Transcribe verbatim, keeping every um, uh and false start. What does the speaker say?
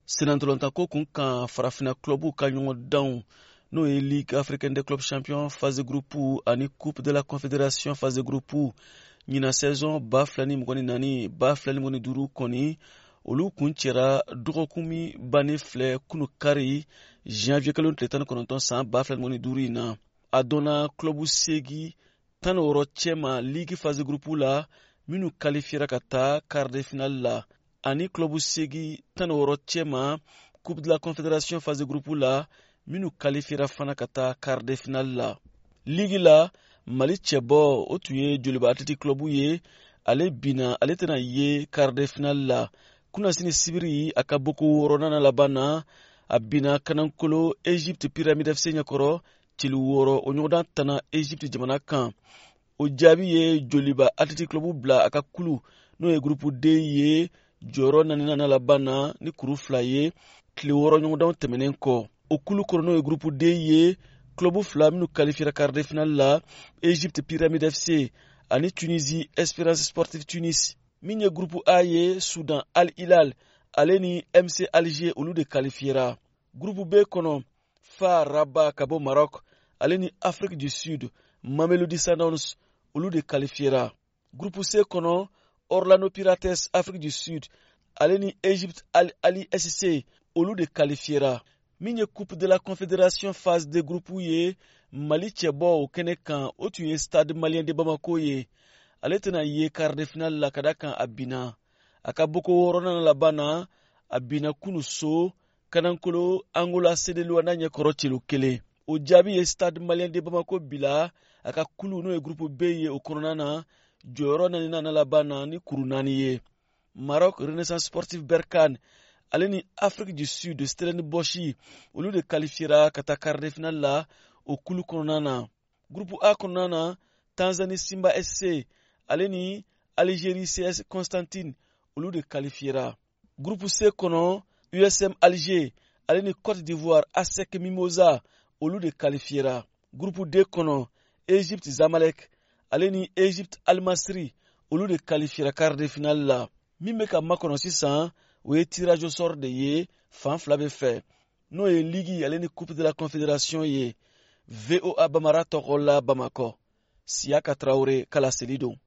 Senantolantako kun kan farafina clubu ka ɲɔgɔn danw n'o ye Ligue africaine des clubs champions phase de groupe ani Coupe de la confédération phase de groupe ɲina saison ba fila ni mugan ni naani ba fila ni mugan ni duuru kɔni olu kun cɛra dɔgɔkun min bannen filɛ kunu kari janvier kalo tile tan ni kɔnɔntɔn san ba fila ni mugan ni duuru in na a donna clubu segi tan ni wɔɔrɔ cɛma Ligue phase de groupe la minnu qualifiera ka taa quart de finale la ani clubu segi tan ni wɔɔrɔ cɛma Coupe de la confédération phase de groupe la minnu qualifiera fana ka taa quart de finale la. Ligue la Mali cɛbɔ o tun ye Joliba Athletic Club ye, ale bina ale tɛna ye quart de finale la. Kunasini sibiri a ka boko wɔɔrɔnan laban na a bina Kanankolo Egypte Pyramide F C ɲɛkɔrɔ cili wɔɔrɔ o ɲɔgɔndan tana Egypte jamana kan. O jaabi ye Joliba Athletic Club bila a ka kulu n'o ye groupe D ye jɔyɔrɔ naaninan laban na ni kuru fila ye tile wɔɔrɔ ɲɔgɔndanw tɛmɛnen kɔ. O kulu kɔnɔ n'o ye groupe D ye club fila minnu qualifiera quart de finale la Egypte Pyramide F C ani Tunisie Espérance Sportive Tunis. Min ye groupe A ye Soudan Al Hilal ale ni M C Alger olu de qualifiera. Groupe B kɔnɔ F A R Rabat ka bɔ Maroc ale ni Afrique du Sud Mamelodi Sundowns olu de qualifiera. Groupe C kɔnɔ Orlando Pirates Afrique du Sud ale ni Egypte Al Ali S C olu de qualifiera. Min ye Coupe de la confédération phase de groupe ye Mali cɛbɔ o kɛnɛ kan o tun ye Stade Malien de Bamako ye, ale tɛna ye quart de finale la ka da kan a bina a ka boko wɔɔrɔnan laban na a bina kunu so Kanankolo Angola Sedeluana ɲɛkɔrɔ celu kelen. O jaabi ye Stade Malien de Bamako bila a ka kulu n'o ye groupe B ye o kɔnɔna na jɔyɔrɔ naaninan laban na ni kuru naani ye. Maroc Renaissance Sportive Berkane ale ni Afrique du Sud Stellenbosch olu de qualifiera ka taa quart de finale la o kulu kɔnɔna na. Groupe A kɔnɔna na Tanzanie Simba S C ale ni Algérie C S Constantine olu de qualifiera. Groupe C kɔnɔ U S M Alger ale ni Côte d'Ivoire A S E C Mimosa olu de qualifiera. Groupe D kɔnɔ Egypte Zamalek ale ni Egypte Al Masry olu de qualifiera quart de finale la. Min bɛ ka makɔnɔ sisan o ye tirage au sort de ye fan fila bɛ fɛ n'o ye Ligue ale ni Coupe de la confédération ye. V O A Bamara tɔgɔ la Bamakɔ. Siyaka Traoré Kala Selidon.